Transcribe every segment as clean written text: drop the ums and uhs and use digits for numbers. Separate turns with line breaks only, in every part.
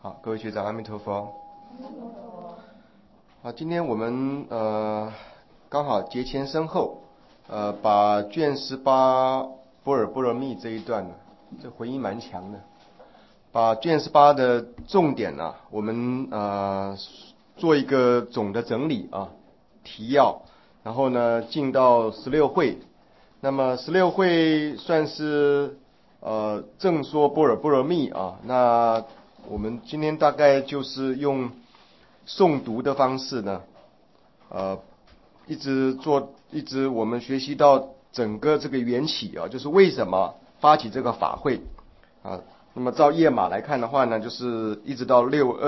好，各位学长，阿弥陀佛。好，今天我们刚好节前身后，把卷18般若波罗蜜这一段呢，这回音蛮强的。把卷18的重点呢，我们做一个总的整理啊，提要，然后呢进到16会。那么16会算是正说般若波罗蜜啊，那我们今天大概就是用诵读的方式呢，一直我们学习到整个这个缘起啊，就是为什么发起这个法会啊。那么照页码来看的话呢，就是一直到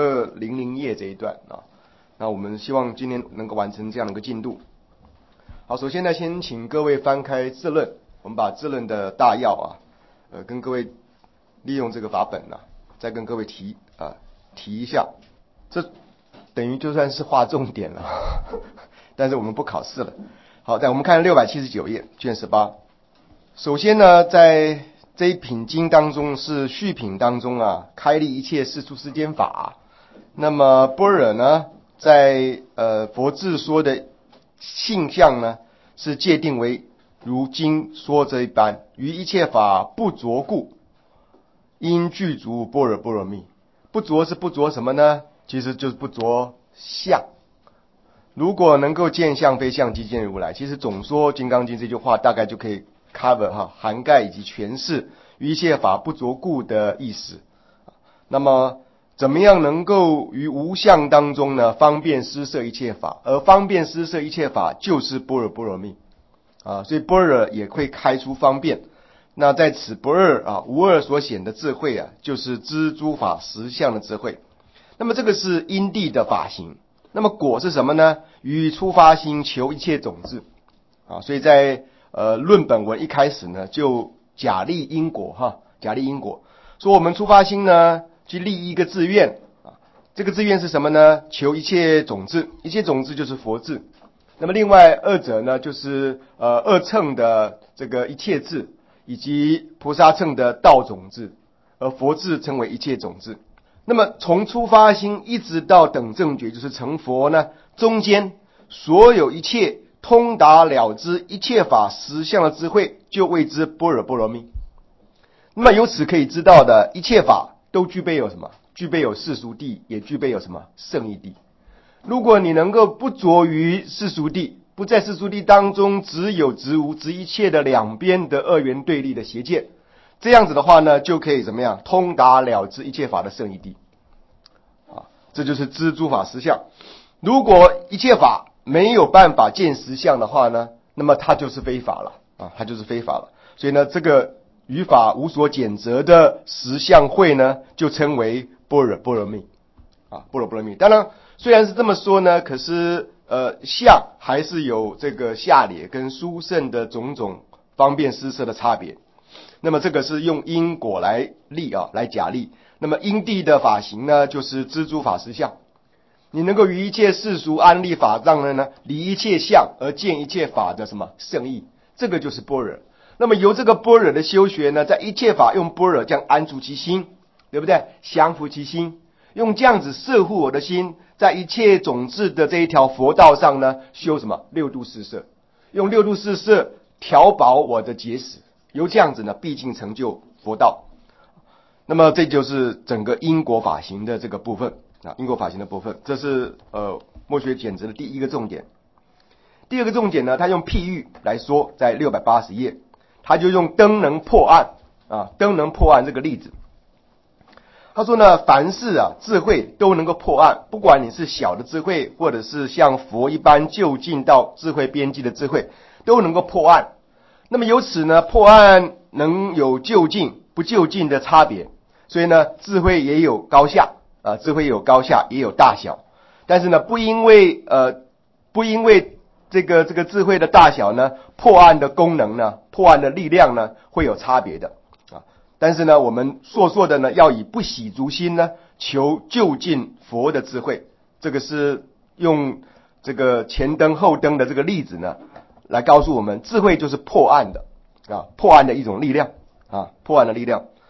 6200页这一段啊。那我们希望今天能够完成这样的一个进度。好，首先呢，先请各位翻开智论，我们把智论的大要跟各位利用这个法本再跟各位提一下。这等于就算是划重点了，但是我们不考试了。好，我们看679页，卷18。首先呢，在这一品经当中是序品当中开立一切世出世间法。那么般若呢，在佛智说的性相呢，是界定为如经说这一般，于一切法不着故，因具足般若波罗蜜。不着是不着什么呢？其实就是不着相。如果能够见相非相即见如来，其实总说金刚经这句话大概就可以 cover 涵盖以及诠释于一切法不着故的意思。那么怎么样能够于无相当中呢，方便施摄一切法？而方便施摄一切法就是般若波罗蜜所以般若也会开出方便。那在此不二无二所显的智慧就是知诸法实相的智慧。那么这个是因地的法行。那么果是什么呢？于初发心求一切种子所以在论本文一开始呢，就假立因果假立因果，说我们初发心呢，去立一个志愿这个志愿是什么呢？求一切种子，一切种子就是佛智。那么另外二者呢，就是二乘的这个一切智，以及菩萨乘的道种子，而佛智称为一切种子。那么从初发心一直到等正觉，就是成佛呢，中间所有一切通达了知一切法实相的智慧，就谓之般若波罗蜜。那么由此可以知道的，一切法都具备有什么？具备有世俗谛，也具备有什么？圣义谛。如果你能够不着于世俗谛，不在世俗谛当中只有执无，执一切的两边的二元对立的邪见，这样子的话呢，就可以怎么样？通达了知一切法的圣义谛这就是知诸法实相。如果一切法没有办法见实相的话呢，那么它就是非法了它就是非法了。所以呢，这个于法无所减责的实相会呢，就称为般若波罗蜜般若波罗蜜。当然虽然是这么说呢，可是相还是有这个下列跟殊胜的种种方便施摄的差别。那么这个是用因果来立来假立。那么因地的法行呢，就是知诸法实相。你能够于一切世俗安立法障呢，离一切相而见一切法的什么圣义，这个就是般若。那么由这个般若的修学呢，在一切法用般若这样安住其心，对不对？降伏其心，用这样子摄护我的心，在一切种子的这一条佛道上呢，修什么六度四摄，用六度四摄调保我的结使，由这样子呢，毕竟成就佛道。那么这就是整个因果法行的这个部分因果法行的部分，这是墨学简直的第一个重点。第二个重点呢，他用譬喻来说，在680页，他就用灯能破暗灯能破暗这个例子。他说呢，凡事智慧都能够破暗，不管你是小的智慧，或者是像佛一般就近到智慧边际的智慧，都能够破暗。那么由此呢，破暗能有就近不就近的差别。所以呢，智慧也有高下智慧也有高下，也有大小。但是呢，不因为这个智慧的大小呢，破暗的功能呢，破暗的力量呢，会有差别的但是呢，我们硕的呢，要以不喜足心呢，求就近佛的智慧。这个是用这个前灯后灯的这个例子呢，来告诉我们，智慧就是破暗的破暗的一种力量破暗的力量。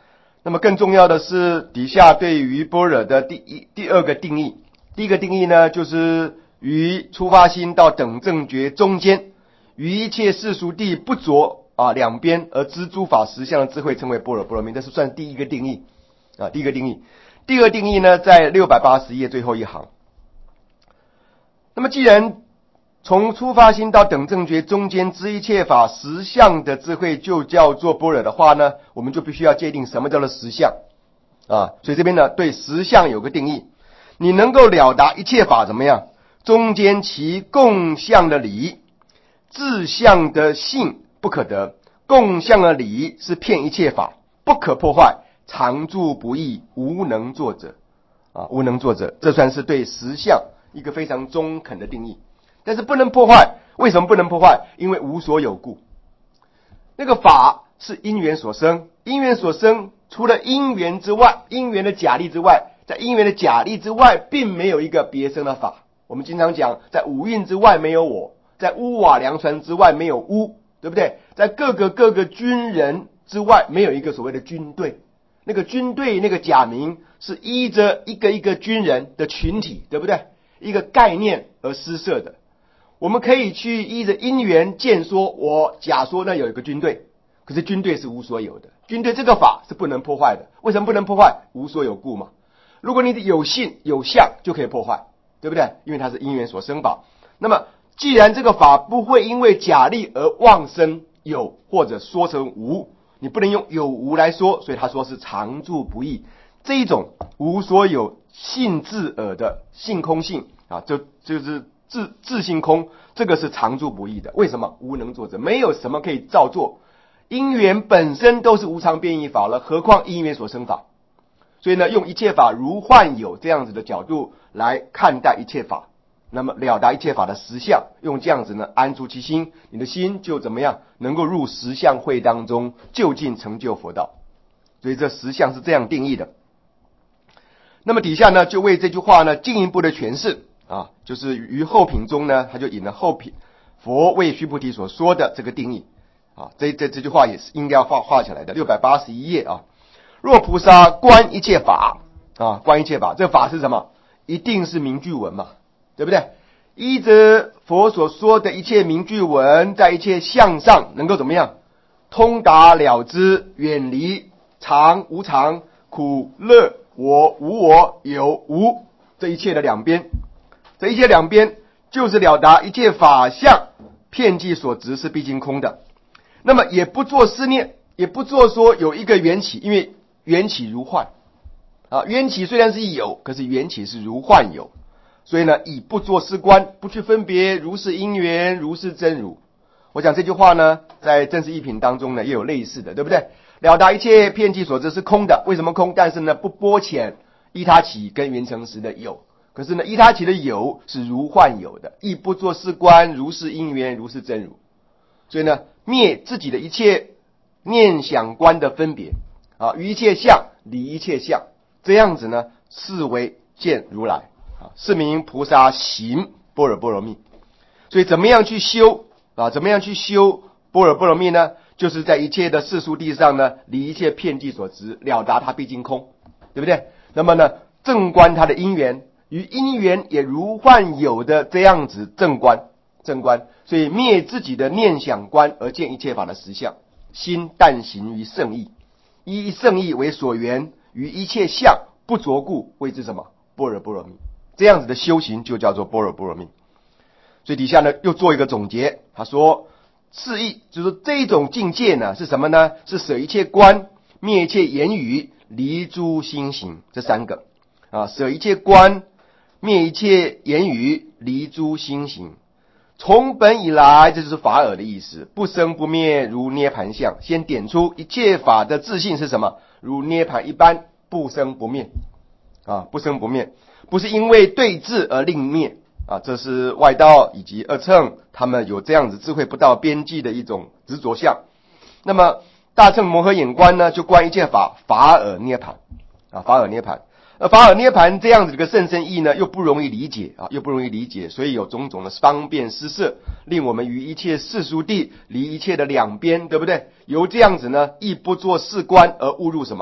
那么更重要的是，底下对于般若的第二个定义。第一个定义呢，就是于出发心到等正觉中间，于一切世俗谛不着两边而知诸法实相的智慧，称为般若波罗蜜。这是算第一个定义第一个定义。第二个定义呢，在680页最后一行。那么既然从出发心到等正觉中间知一切法实相的智慧就叫做般若的话呢，我们就必须要界定什么叫做实相所以这边呢，对实相有个定义。你能够了达一切法怎么样？中间其共相的理，自相的性不可得，共相的理是骗一切法，不可破坏，常住不异，无能作者无能作者，这算是对实相一个非常中肯的定义。但是不能破坏，为什么不能破坏？因为无所有故。那个法是因缘所生，因缘所生，除了因缘之外，因缘的假立之外，在因缘的假立之外，并没有一个别生的法。我们经常讲，在五蕴之外没有我，在屋瓦梁船之外没有屋，对不对？在各个军人之外，没有一个所谓的军队。那个军队那个假名是依着一个军人的群体，对不对？一个概念而施设的。我们可以去依着因缘见说，我假说那有一个军队，可是军队是无所有的，军队这个法是不能破坏的。为什么不能破坏？无所有故嘛。如果你有性有相就可以破坏，对不对？因为它是因缘所生法。那么既然这个法不会因为假立而妄生有或者说成无，你不能用有无来说，所以他说是常住不异。这一种无所有性自尔的性空性就是自性空，这个是常住不异的。为什么？无能作者，没有什么可以造作，因缘本身都是无常变异法了，何况因缘所生法。所以呢，用一切法如幻有这样子的角度来看待一切法，那么了达一切法的实相，用这样子呢安住其心，你的心就怎么样能够入实相会当中，就近成就佛道。所以这实相是这样定义的。那么底下呢，就为这句话呢进一步的诠释就是于后品中呢，他就引了后品佛为须菩提所说的这个定义这句话也是应该要画起来的，681页若菩萨观一切法观一切法，这法是什么？一定是名句文嘛，对不对？依着佛所说的一切名句文，在一切相上能够怎么样？通达了知，远离常无常、苦乐我无我有无这一切的两边。这一切两边就是了达一切法相遍计所执是毕竟空的。那么也不做思念，也不做说有一个缘起，因为缘起如幻缘起虽然是有，可是缘起是如幻有。所以呢，以不作思观，不去分别如是因缘，如是真如。我想这句话呢，在正式义品当中呢，也有类似的，对不对？了达一切遍计所知是空的，为什么空？但是呢，不剥遣依他起跟缘成实的有。可是呢，依他起的有是如幻有的，亦不作思观，如是因缘，如是真如。所以呢，灭自己的一切念想观的分别于一切相离一切相，这样子呢，是为见如来是名菩萨行般若波罗蜜。所以怎么样去修怎么样去修般若波罗蜜呢？就是在一切的世俗地上呢，离一切遍计所执，了达它毕竟空，对不对？那么呢，正观它的因缘，于因缘也如幻有的这样子正观，所以灭自己的念想观而见一切法的实相，心但行于圣意，依圣意为所缘，于一切相不着故，谓之什么？般若波罗蜜。这样子的修行就叫做般若波罗蜜。所以底下呢又做一个总结，他说是意，就是说这种境界呢是什么呢？是舍一切观，灭一切言语，离诸心行，这三个舍一切观，灭一切言语，离诸心行。从本以来，这就是法尔的意思，不生不灭，如涅盘相。先点出一切法的自性是什么？如涅盘一般，不生不灭不生不灭，不是因为对治而令灭这是外道以及二乘他们有这样子智慧不到边际的一种执着相。那么大乘摩诃眼观呢，就观一切法法尔涅盘法尔涅盘。法尔涅盘这样子的一个甚深义呢，又不容易理解所以有种种的方便施设，令我们于一切世俗谛离一切的两边，对不对？由这样子呢，亦不做事观而误入什么？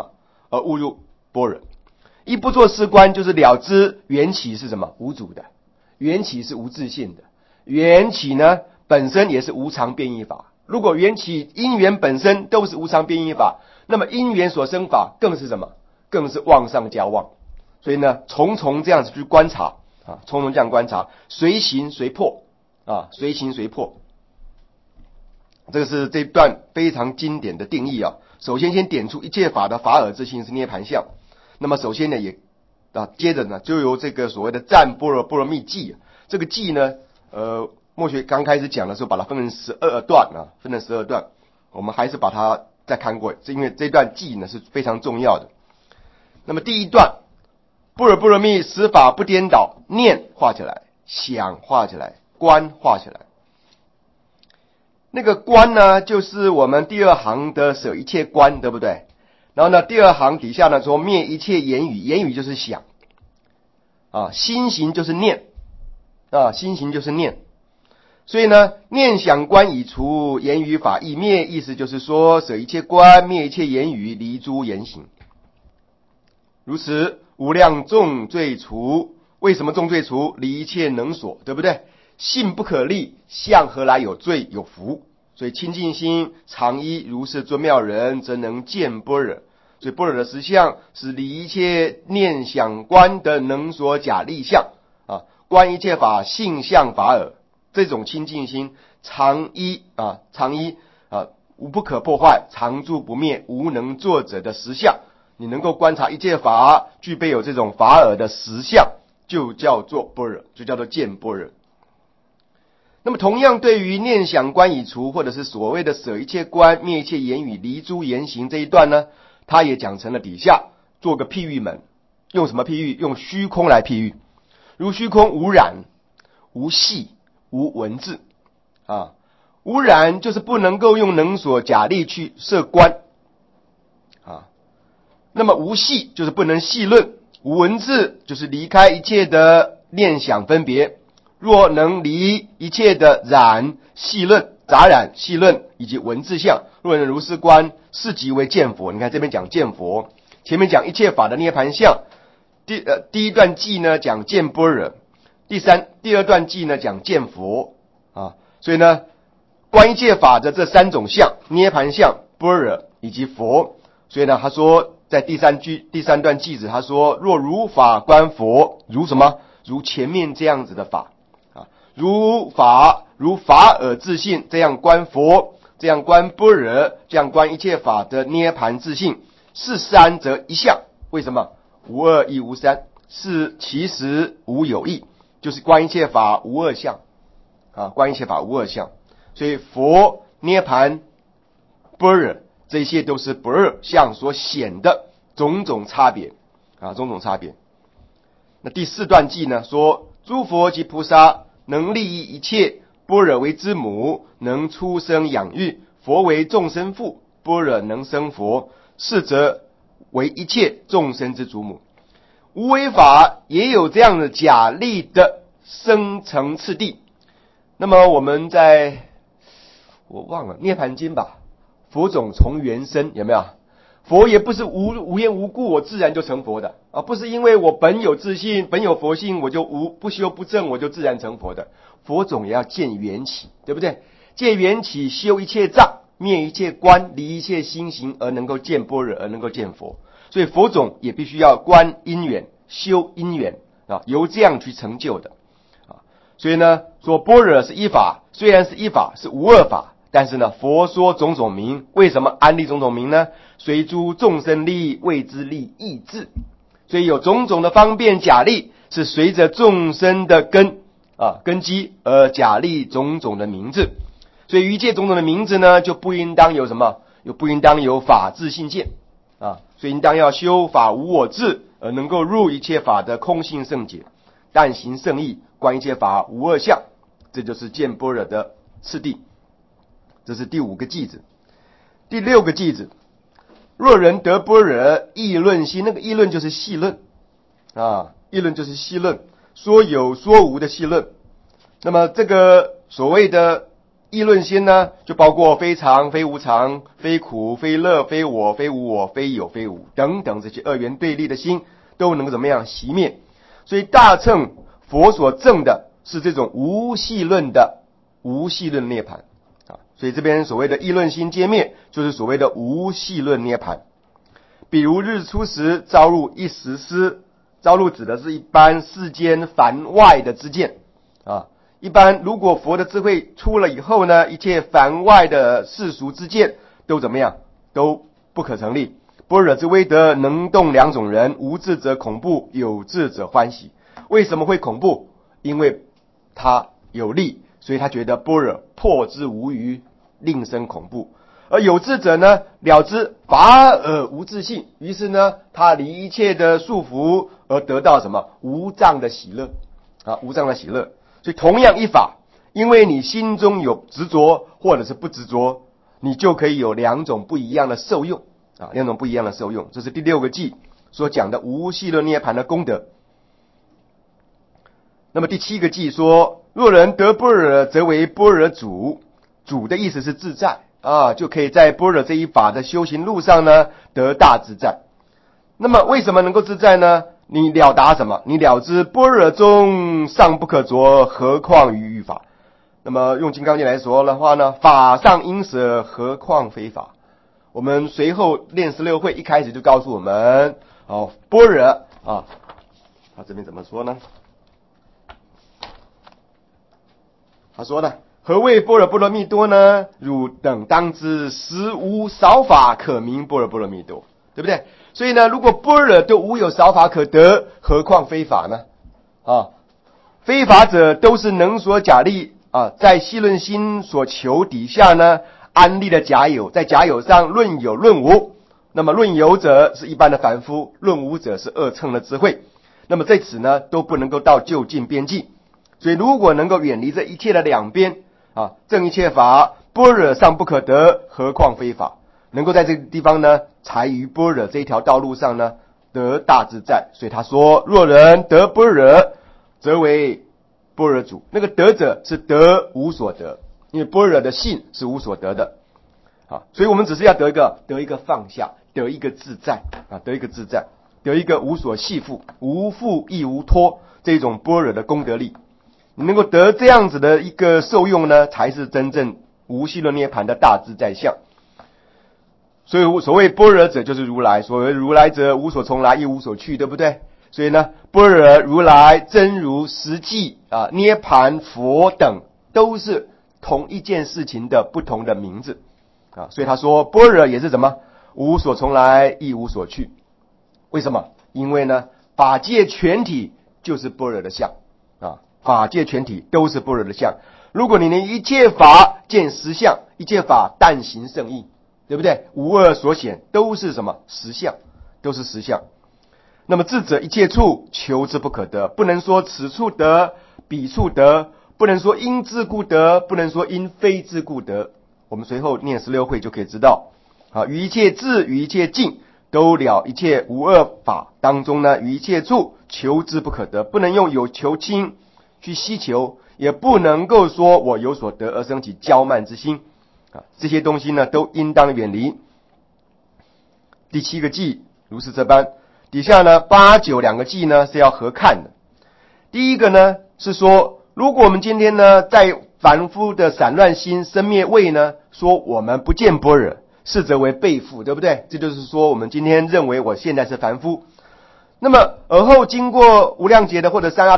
而悟入般若。一不作是观，就是了知缘起是什么？无主的，缘起是无自性的，缘起呢本身也是无常变异法。如果缘起因缘本身都是无常变异法，那么因缘所生法更是什么？更是妄上加妄。所以呢，重重这样子去观察啊，重重这样观察，随行随破啊，随行随破。这个是这段非常经典的定义啊。首先点出一切法的法尔自性是涅盘相。那么首先呢，接着呢，就由这个所谓的赞般若波罗蜜记，这个记呢，墨学刚开始讲的时候，把它分成12段啊，分成12段。我们还是把它再看过，因为这段记呢是非常重要的。那么第一段，般若波罗蜜十法不颠倒，念画起来，想画起来，观画起来。那个观呢，就是我们第二行的舍一切观，对不对？然后呢，第二行底下呢说灭一切言语，言语就是想啊，心行就是念啊，心行就是念。所以呢，念想观已除，言语法亦灭，意思就是说舍一切观，灭一切言语，离诸言行。如此无量重罪除，为什么重罪除？离一切能所，对不对？性不可立，相何来有罪有福？所以清净心常依如是尊妙人，则能见般若。所以般若的实相是离一切念想观的能所假立相啊，观一切法性相法耳。这种清净心常依无不可破坏，常住不灭，无能作者的实相。你能够观察一切法，具备有这种法尔的实相，就叫做般若，就叫做见般若。那么同样对于念想观已除，或者是所谓的舍一切观，灭一切言语，离诸言行这一段呢，他也讲成了底下做个譬喻门。用什么譬喻？用虚空来譬喻。如虚空无染无细无文字啊，无染就是不能够用能所假立去设观啊，那么无细就是不能细论，无文字就是离开一切的念想分别。若能离一切的染细论、杂染细论以及文字相，若能如是观，是即为见佛。你看这边讲见佛，前面讲一切法的涅盘相，第一段记呢讲见般若，第二段记呢讲见佛啊。所以呢，观一切法的这三种相，涅盘相、般若以及佛。所以呢，他说在第三段记子，他说若如法观佛，如什么？如前面这样子的法。如法尔自性，这样观佛，这样观般若，这样观一切法的涅盘自性，是三则一相。为什么？无二亦无三，是其实无有异，就是观一切法无二相啊，观一切法无二相。所以佛、涅盘、般若，这些都是不二相所显的种种差别啊，种种差别。那第四段记呢说，诸佛及菩萨能利益一切，般若为之母，能出生养育；佛为众生父，般若能生佛，是则为一切众生之祖母。无为法也有这样的假立的生成次第。那么我们我忘了涅盘经吧，佛种从缘生，有没有？佛也不是无缘无故我自然就成佛的啊，不是因为我本有自信、本有佛性，我就不修不正，我就自然成佛的。佛种也要见缘起，对不对？见缘起，修一切障，灭一切观，离一切心行，而能够见般若，而能够见佛。所以佛种也必须要观因缘、修因缘啊，由这样去成就的啊。所以呢，说般若是一法，虽然是一法，是无二法。但是呢，佛说种种名，为什么安立种种名呢？随诸众生利，为之利益智。所以有种种的方便假立，是随着众生的根基而假立种种的名字。所以于一切种种的名字呢，就不应当有什么？不应当有法自性见啊，所以应当要修法无我智，而能够入一切法的空性圣解，但行圣义，观一切法无二相，这就是见般若的次第。这是第5个偈子。第6个偈子，若人得般若，议论心，那个议论就是细论啊，议论就是细论，说有说无的细论。那么这个所谓的议论心呢，就包括非常、非无常、非苦、非乐、非我、非无我、非有、非无等等这些二元对立的心，都能够怎么样熄灭。所以大乘佛所证的是这种无系论的无系论涅槃啊。所以这边所谓的议论心皆灭，就是所谓的无系论涅槃。比如日出时招入一时思，招入指的是一般世间凡外的知见啊。一般如果佛的智慧出了以后呢，一切凡外的世俗之见都怎么样？都不可成立。般若之威德能动两种人，无智者恐怖，有智者欢喜。为什么会恐怖？因为他有力，所以他觉得般若破之无余，令生恐怖。而有智者呢，了知法而无自性，于是呢，他离一切的束缚而得到什么？无障的喜乐啊，无障的喜乐。所以同样一法，因为你心中有执着或者是不执着，你就可以有两种不一样的受用啊，两种不一样的受用。这是第六个偈所讲的无系论涅槃的功德。那么第七个偈说，若人得般若，则为般若主。主的意思是自在啊，就可以在般若这一法的修行路上呢，得大自在。那么为什么能够自在呢？你了达什么？你了知般若中尚不可着，何况于欲法？那么用金刚经来说的话呢，法上应舍，何况非法？我们随后练16会一开始就告诉我们，般若啊，他这边怎么说呢？他说呢，何谓般若波罗蜜多呢？汝等当知，实无少法可名般若波罗蜜多，对不对？所以呢，如果般若都无有少法可得，何况非法呢？啊，非法者都是能所假立啊，在系论心所求底下呢，安立的假有，在假有上论有论无。那么论有者是一般的凡夫，论无者是二乘的智慧。那么在此呢，都不能够到就近边际。所以如果能够远离这一切的两边啊，正一切法，般若尚不可得，何况非法？能够在这个地方呢，才于般若这一条道路上呢，得大自在。所以他说，若人得般若，则为般若主。那个得者是得无所得，因为般若的性是无所得的啊。所以我们只是要得一个放下，得一个自在啊，得一个自在，得一个无所系缚，无缚亦无托，这种般若的功德力。你能够得这样子的一个受用呢，才是真正无系论涅槃的大自在相。所以所谓般若者就是如来，所谓如来者无所从来亦无所去，对不对？所以呢，般若、如来、真如、实际啊、涅槃、佛等都是同一件事情的不同的名字啊。所以他说般若也是什么？无所从来亦无所去。为什么？因为呢，法界全体就是般若的相啊，法界全体都是般若的相。如果你连一切法见实相，一切法但行圣意，对不对？无二所显，都是什么？实相，都是实相。那么智者一切处求之不可得，不能说此处得，彼处得，不能说因自故得，不能说因非自故得。我们随后念16会就可以知道啊，于一切智，于一切境，都了一切无二法当中呢，于一切处求之不可得，不能用有求亲去希求，也不能够说我有所得而生起骄慢之心啊，这些东西呢都应当远离。第7个偈如是这般，底下呢8、9两个偈呢是要合看的。第一个呢是说，如果我们今天呢在凡夫的散乱心生灭位呢，说我们不见般若，是则为背负，对不对？这就是说我们今天认为我现在是凡夫，那么而后经过无量劫的或者三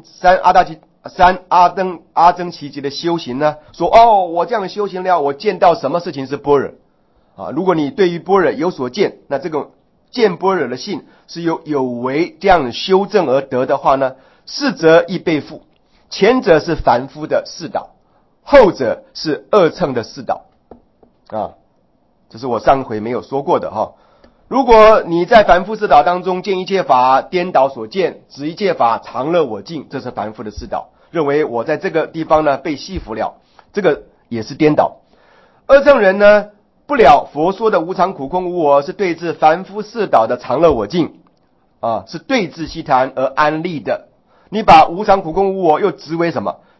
阿僧祇劫的修行呢，说我这样修行了，我见到什么事情是般若啊？如果你对于般若有所见，那这个见般若的性是有为这样修正而得的话呢，是则亦背负。前者是凡夫的世道，后者是二乘的世道啊，这是我上回没有说过的哈。如果你在凡夫世道当中见一切法颠倒所见，执一切法常乐我净，这是凡夫的世道，认为我在这个地方呢被系服了，这个也是颠倒。二乘人呢，不了佛说的无常苦空无我，是对治凡夫世道的常乐我净啊，是对治悉檀而安立的。你把无常苦空无我又执为什么？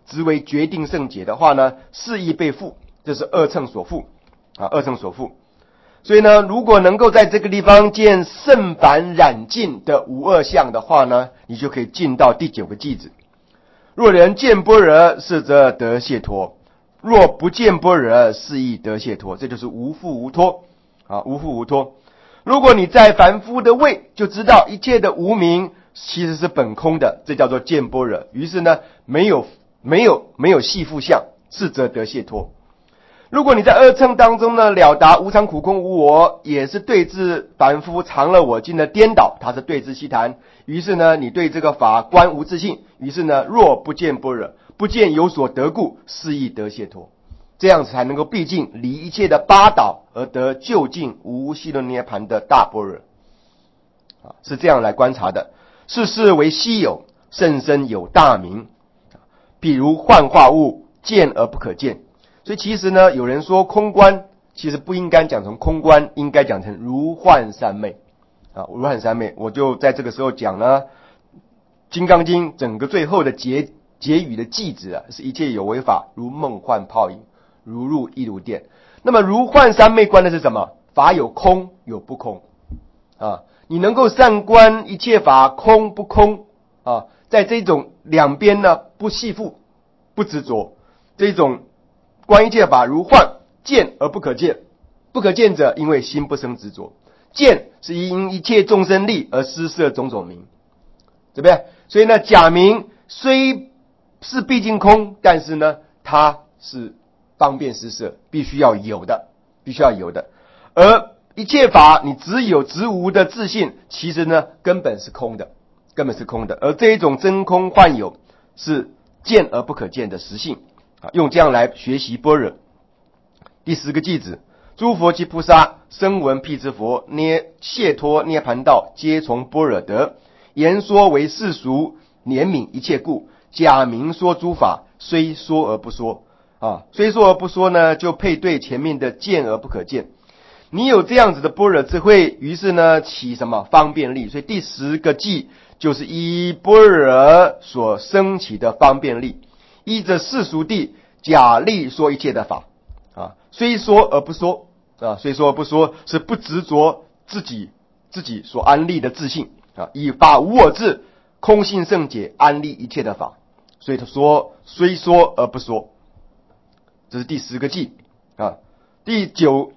直为决定圣解的话呢，是亦被缚，这是二乘所缚二乘所缚。所以呢，如果能够在这个地方见圣凡染尽的无二相的话呢，你就可以进到第9个偈子。若人见般若，是则得解脱；若不见般若，是亦得解脱。这就是无缚无脱无缚无脱。如果你在凡夫的位，就知道一切的无明其实是本空的，这叫做见般若。于是呢，没有系缚相，是则得解脱。如果你在二乘当中呢，了达无常苦空无我，也是对治凡夫常乐我净的颠倒，它是对治悉谈。于是呢，你对这个法观无自信，于是呢，若不见般若，不见有所得故，是亦得解脱。这样子才能够毕竟离一切的八倒，而得究竟无系论涅盘的大般若是这样来观察的。世事为稀有，甚深有大名，比如幻化物，见而不可见。所以其实呢，有人说空观，其实不应该讲成空观，应该讲成如幻三昧如幻三昧。我就在这个时候讲呢，金刚经整个最后的结语的偈子是一切有为法，如梦幻泡影，如入亦如电。那么如幻三昧观的是什么？法有空有不空你能够善观一切法空不空在这种两边呢，不系缚不执着，这种观一切法如幻，见而不可见。不可见者，因为心不生执着；见是因一切众生力而施设种种名，对不对？所以呢，假名虽是毕竟空，但是呢，它是方便施设，必须要有的。而一切法，你只有执无的自信，其实呢，根本是空的。而这一种真空幻有，是见而不可见的实性用这样来学习般若。第10个偈子，诸佛及菩萨声闻辟支佛解脱涅盘道，皆从般若得。言说为世俗，怜悯一切故，假名说诸法，虽说而不说虽说而不说呢，就配对前面的见而不可见。你有这样子的般若智慧，于是呢，起什么方便力？所以第10个偈就是依般若所生起的方便力，依着世俗谛假力说一切的法虽说而不说虽说而不说，是不执着自己所安立的自信以法无我智空性圣解安立一切的法，所以他说虽说而不说。这是第10个偈第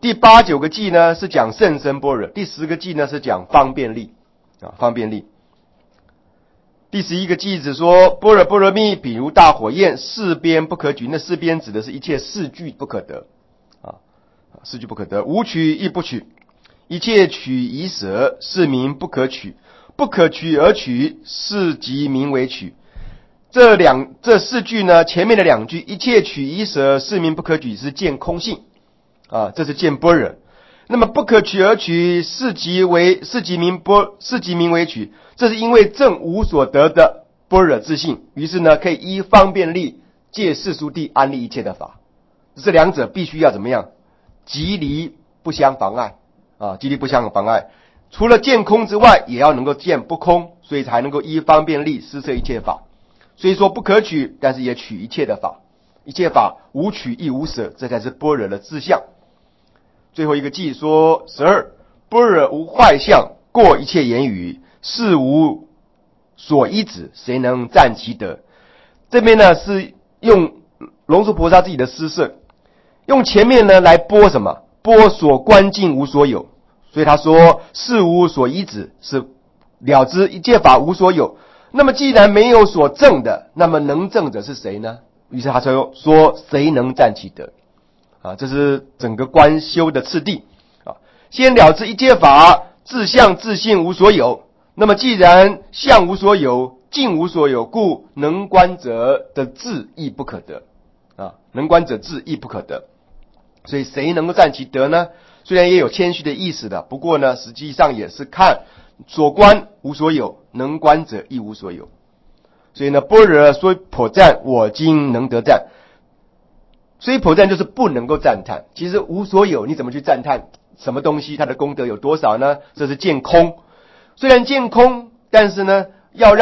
8、9个偈呢是讲甚深般若，第10个偈呢是讲方便力方便力。第11个偈子说，般若波罗蜜比如大火焰，四边不可举。那四边指的是一切四句不可得四句不可得，无取亦不取，一切取以舍，是名不可取。不可取而取，是即名为取。这四句呢，前面的2句，一切取以舍，是名不可取，是见空性这是见般若。那么不可取而取，是即名为取，这是因为正无所得的般若自性，于是呢，可以依方便力借世俗谛安立一切的法。这两者必须要怎么样？即离不相妨碍即离不相妨碍。除了见空之外，也要能够见不空，所以才能够依方便力施设一切法。所以说不可取，但是也取一切的法，一切法无取亦无舍，这才是般若的志向。最后一个偈说12，般若无坏相，过一切言语，是无所依止，谁能占其德？这边呢是用龙树菩萨自己的诗色，用前面呢来播什么？播所观境无所有，所以他说是无所依止，是了知一切法无所有。那么既然没有所证的，那么能证者是谁呢？于是他说谁能占其德这是整个观修的次第先了知一切法自相自性无所有。那么既然相无所有，境无所有，故能观者的智亦不可得能观者智亦不可得。所以谁能够占其德呢？虽然也有谦虚的意思的，不过呢，实际上也是看所观无所有，能观者亦无所有。所以呢，般若说颇赞，我今能得赞。所以颇赞就是不能够赞叹。其实无所有，你怎么去赞叹什么东西？它的功德有多少呢？这是见空。虽然见空，但是呢，要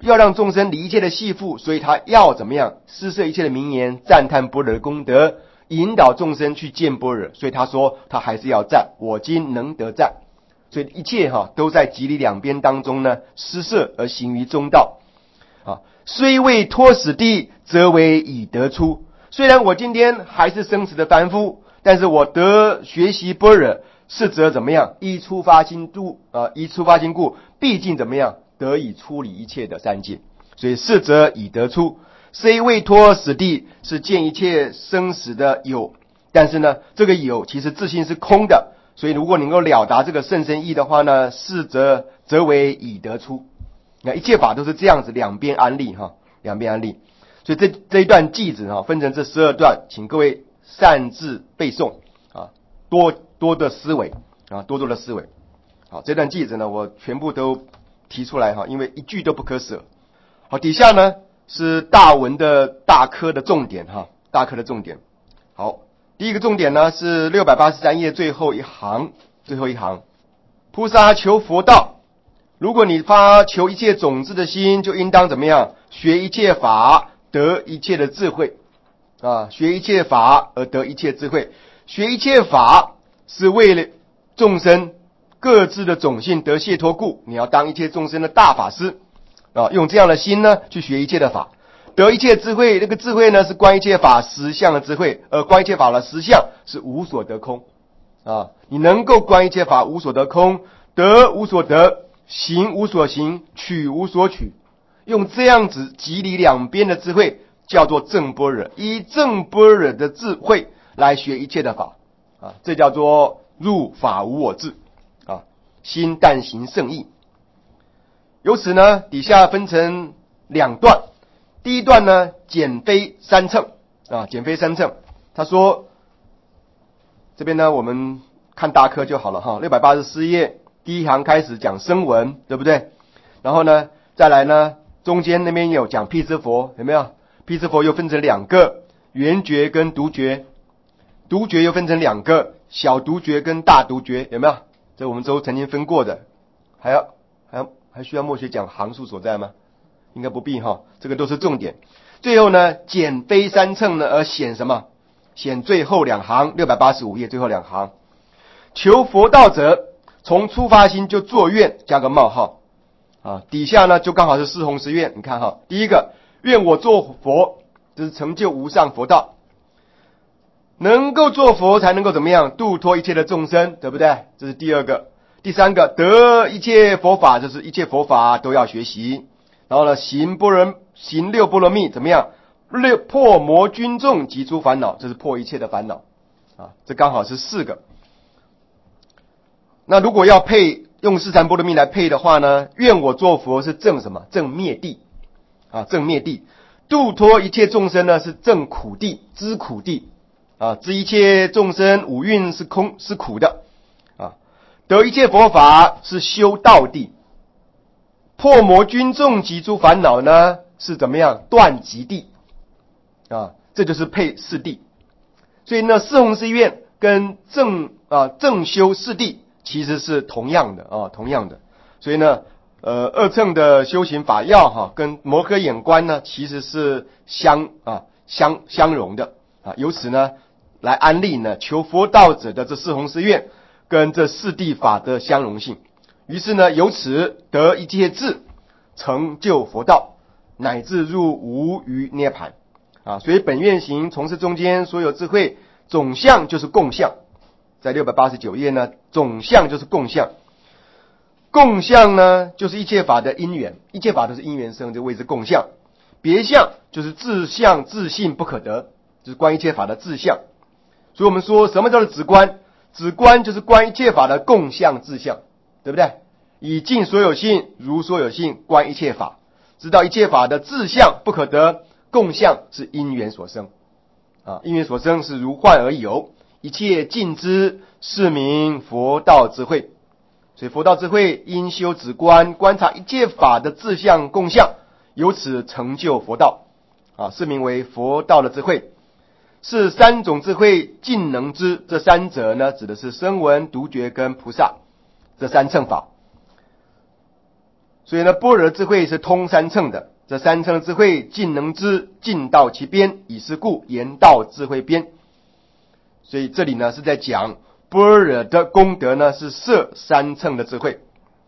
要让众生离一切的系缚，所以他要怎么样？施设一切的名言，赞叹般若的功德，引导众生去见般若。所以他说他还是要赞，我今能得赞。所以一切都在极理两边当中呢，施设而行于中道。虽未脱死地，则为已得出。虽然我今天还是生死的凡夫，但是我得学习般若，是则怎么样？依出发心故，毕竟怎么样？得以出离一切的三界。所以是则已得出。虽未脱死地，是见一切生死的有，但是呢，这个有其实自性是空的。所以如果能够了达这个甚深义的话呢，是则为已得出。那一切法都是这样子，两边安立两边安立。所以这一段偈子分成这12段，请各位擅自背诵多的思维多的思维。好，这段偈子呢，我全部都提出来因为一句都不可舍。好，底下呢是大文的大科的重点大科的重点。好，第一个重点呢是683页最后一行，菩萨求佛道。如果你发求一切种子的心，就应当怎么样？学一切法，得一切的智慧学一切法而得一切智慧。学一切法是为了众生各自的种性得解脱故，你要当一切众生的大法师用这样的心呢去学一切的法，得一切智慧。这个智慧呢是观一切法实相的智慧，而观一切法的实相是无所得空你能够观一切法无所得空，得无所得，行无所行，取无所取，用这样子极理两边的智慧，叫做正般若。以正般若的智慧来学一切的法这叫做入法无我智心但行圣意。由此呢，底下分成2段。第一段呢，减非三乘减非三乘。他说，这边呢我们看大科就好了684页第一行开始讲声闻，对不对？然后呢，再来呢，中间那边有讲辟支佛，有没有？辟支佛又分成2个，圆觉跟独觉。独觉又分成2个，小独觉跟大独觉，有没有？这我们都曾经分过的。还需要默学讲行数所在吗？应该不必这个都是重点。最后呢，减非三乘呢而显什么？显最后2行，685页最后2行。求佛道者，从出发心就作愿，加个冒号底下呢就刚好是四弘誓愿。你看第一个，愿我做佛，就是成就无上佛道。能够做佛才能够怎么样？度脱一切的众生，对不对？这是第2个。第3个，得一切佛法，就是一切佛法都要学习。然后呢，行6波罗蜜，怎么样？破魔军众及诸烦恼，这是破一切的烦恼这刚好是4个。那如果要用四禅波罗蜜来配的话呢，愿我做佛是正什么？正灭地正灭地。度脱一切众生呢是正苦地，知苦地知一切众生五蕴是苦的得一切佛法是修道地。破魔军众及诸烦恼呢是怎么样？断集地这就是配4地。所以呢，四弘誓愿跟正修4地其实是同样的同样的。所以呢2乘的修行法要跟摩诃眼观呢其实是相容的由此呢来安立呢求佛道者的这四弘誓愿跟这4地法的相容性。于是呢，由此得一切智，成就佛道，乃至入无余涅盘所以本愿行从事中间所有智慧总相就是共相。在689页呢，总相就是共相。共相呢就是一切法的因缘，一切法都是因缘生，就谓之共相。别相就是自相自性不可得，就是观一切法的自相。所以我们说什么叫做止观？止观就是观一切法的共相自相，对不对？以尽所有性如所有性观一切法，知道一切法的自相不可得，共相是因缘所生因缘所生是如幻而有，一切尽知，是名佛道智慧。所以佛道智慧因修止观，观察一切法的自相共相，由此成就佛道是名为佛道的智慧。是3种智慧尽能知，这3者呢指的是声闻、独觉跟菩萨这3乘法。 所以呢，般若智慧是通三乘的，这三乘的智慧尽能知，尽到其边，以是故言道智慧边。所以这里呢是在讲般若的功德呢是摄三乘的智慧。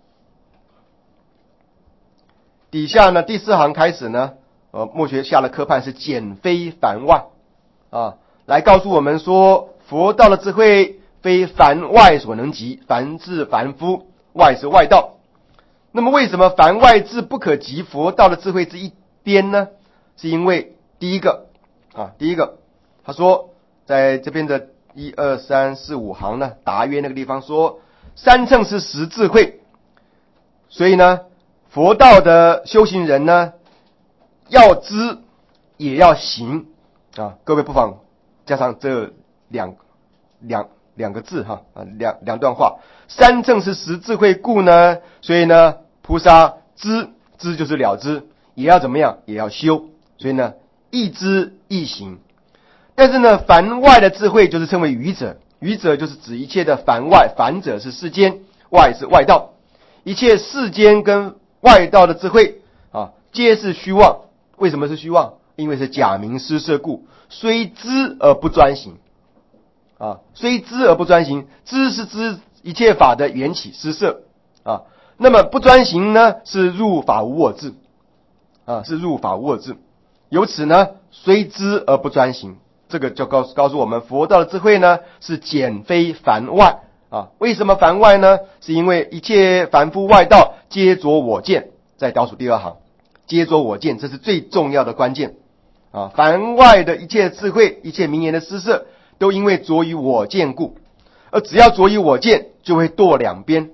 底下呢第四行开始呢，墨学下的科判是简非凡外来告诉我们说，佛道的智慧非凡外所能及，凡至凡夫，外是外道。那么为什么凡外智不可及佛道的智慧之一边呢？是因为第一个他说在这边的1、2、3、4、5行呢，达约那个地方说三乘是实智慧，所以呢佛道的修行人呢要知也要行各位不妨加上这两个字两段话。三乘是实智慧故呢，所以呢菩萨知就是了知，也要怎么样，也要修，所以呢一知一行。但是呢凡外的智慧就是称为愚者，愚者就是指一切的凡外，凡者是世间，外是外道，一切世间跟外道的智慧皆是虚妄。为什么是虚妄？因为是假名施设故，虽知而不专行虽知而不专行，知是知一切法的缘起施设那么不专行呢是入法无我智是入法无我智。由此呢虽知而不专行，这个就告诉我们佛道的智慧呢是简非凡外为什么凡外呢？是因为一切凡夫外道皆着我见，在倒数第二行，皆着我见，这是最重要的关键凡外的一切智慧，一切名言的施设，都因为着于我见故，而只要着于我见，就会堕两边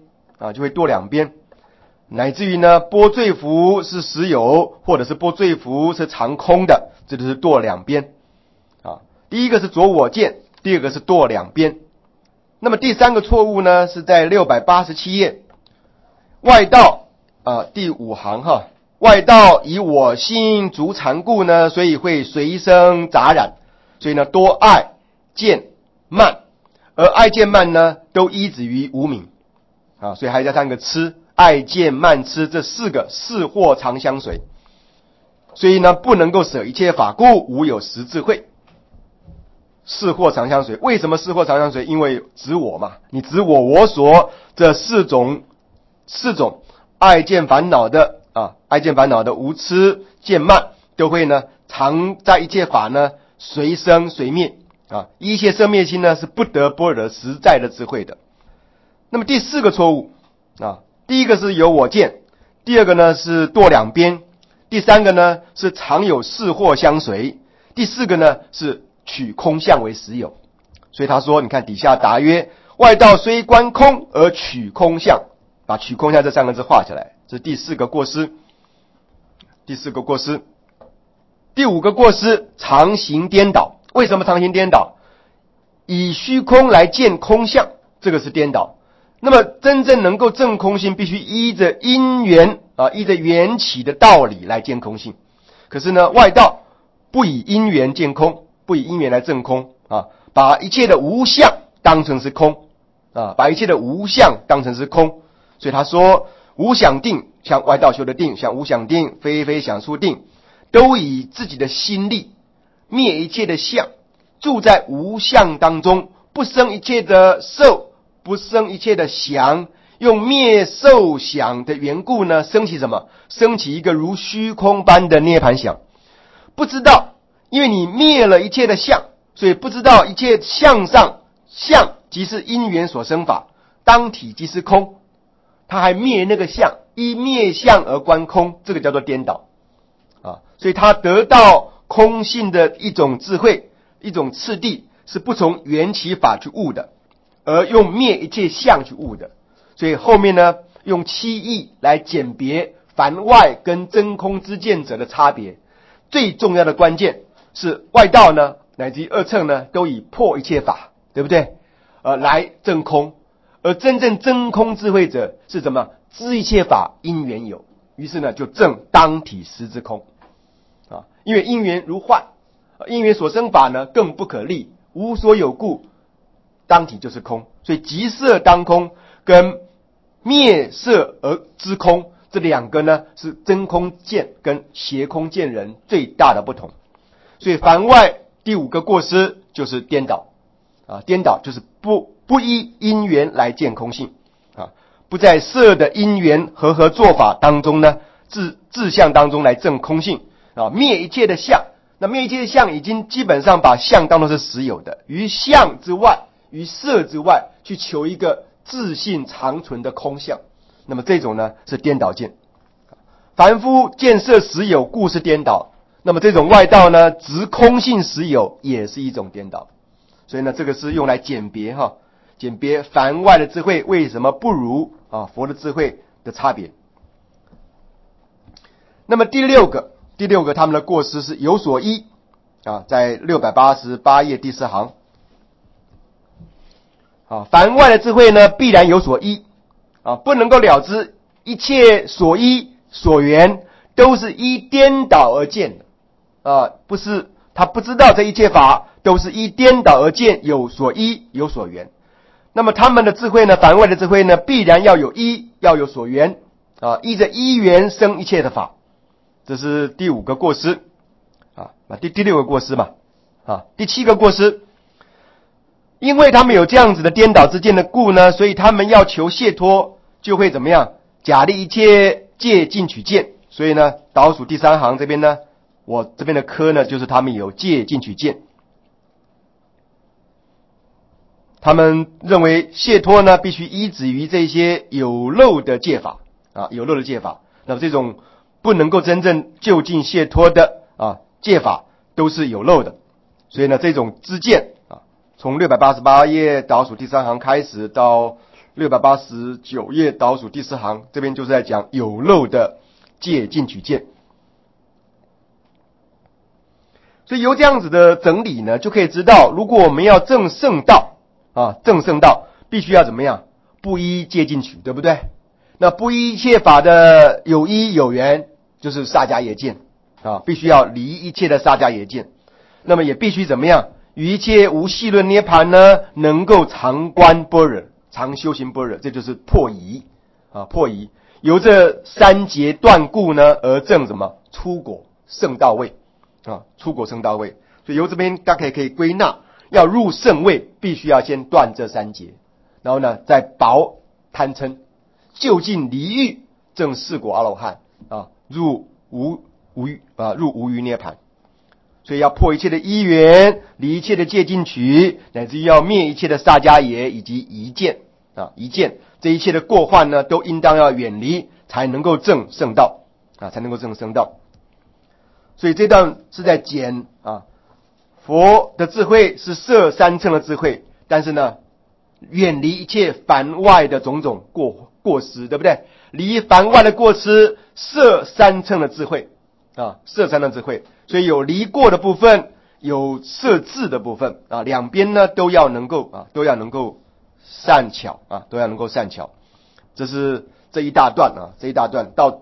乃至于呢波罪福是实有，或者是波罪福是常空的，这就是堕两边第一个是着我见，第二个是堕两边。那么第三个错误呢是在687页外道第5行外道以我心逐残故呢，所以会随生杂染，所以呢多爱见慢，而爱见慢呢都依止于无明所以还加上一个痴，爱见慢痴这四个四惑常相随，所以呢不能够舍一切法故，无有实智慧。四惑常相随，为什么四惑常相随？因为执我嘛，你执我所，这四种爱见烦恼的爱见烦恼的无痴见慢，都会呢常在一切法呢随生随灭一切生灭心呢是不得般若实在的智慧的。那么第四个错误第一个是有我见，第二个呢是堕两边，第三个呢是常有四惑相随，第四个呢是取空相为实有。所以他说，你看底下答曰：外道虽观空而取空相，把取空相这三个字画起来，这是第四个过失。第五个过失，常行颠倒。为什么常行颠倒？以虚空来见空相，这个是颠倒。那么真正能够证空性，必须依着因缘依着缘起的道理来见空性。可是呢外道不以因缘见空，不以因缘来证空把一切的无相当成是空把一切的无相当成是空。所以他说无想定，像外道修的定，像无想定、非想处定，都以自己的心力灭一切的相，住在无相当中，不生一切的受，不生一切的想，用灭受想的缘故呢，升起什么？升起一个如虚空般的涅槃想。不知道，因为你灭了一切的相，所以不知道一切相上，相即是因缘所生法，当体即是空，他还灭那个相，依灭相而观空，这个叫做颠倒所以他得到空性的一种智慧，一种次第，是不从缘起法去悟的，而用灭一切相去悟的。所以后面呢用七义来简别凡外跟真空之见者的差别。最重要的关键是外道呢乃至于二乘呢都以破一切法，对不对？来证空，而真正真空智慧者是什么？知一切法因缘有，于是呢就证当体实之空因为因缘如幻，因缘所生法呢更不可立，无所有故，当体就是空。所以即色当空跟灭色而知空， 这两个呢是真空见跟邪空见人最大的不同。所以凡外第五个过失就是颠倒颠倒就是不依因缘来见空性不在色的因缘和做法当中呢，自相当中来证空性灭一切的相。那灭一切的相已经基本上把相当作是实有的，于相之外，于色之外去求一个自性常存的空相。那么这种呢是颠倒见。凡夫见色实有，故是颠倒。那么这种外道呢，执空性实有，也是一种颠倒。所以呢，这个是用来鉴别鉴别凡外的智慧为什么不如佛的智慧的差别。那么第六个他们的过失是有所依在688页第4行凡外的智慧呢必然有所依不能够了知一切所依所缘都是依颠倒而见的不是他不知道这一切法都是依颠倒而见，有所依有所缘。那么他们的智慧呢，凡外的智慧呢必然要有依，要有所缘依着依缘生一切的法。这是第五个过失第六个过失嘛第七个过失，因为他们有这样子的颠倒之见的故呢，所以他们要求解脱就会怎么样？假立一切戒禁取见。所以呢倒数第3行这边呢，我这边的科呢就是他们有戒禁取见。他们认为解脱呢必须依止于这些有漏的戒法有漏的戒法。那么这种不能够真正就近解脱的戒法都是有漏的。所以呢这种知见从688页倒数第3行开始到689页倒数第4行，这边就是在讲有漏的戒禁取见。所以由这样子的整理呢，就可以知道，如果我们要证圣道证圣道必须要怎么样？不依戒禁取，对不对？那不依一切法的有依有缘，就是萨迦耶见必须要离一切的萨迦耶见。那么也必须怎么样？与一切无系论涅盘呢，能够常观般若，常修行般若，这就是破疑破疑。由这三劫断故呢，而证什么？出果圣道位出果圣道位。所以由这边大概可以归纳，要入圣位必须要先断这三劫，然后呢再薄贪嗔，就近离欲，证四果阿罗汉入无余涅盘。所以要破一切的依缘，离一切的戒禁取，乃至于要灭一切的萨迦耶以及疑见疑见，这一切的过患呢，都应当要远离，才能够证圣道才能够证圣道。所以这段是在讲佛的智慧是摄三乘的智慧，但是呢远离一切凡外的种种过失，对不对？离凡外的过失，摄三乘的智慧摄三乘的智慧。所以有离过的部分，有摄智的部分两边呢都要能够善巧都要能够善巧。这是这一大段到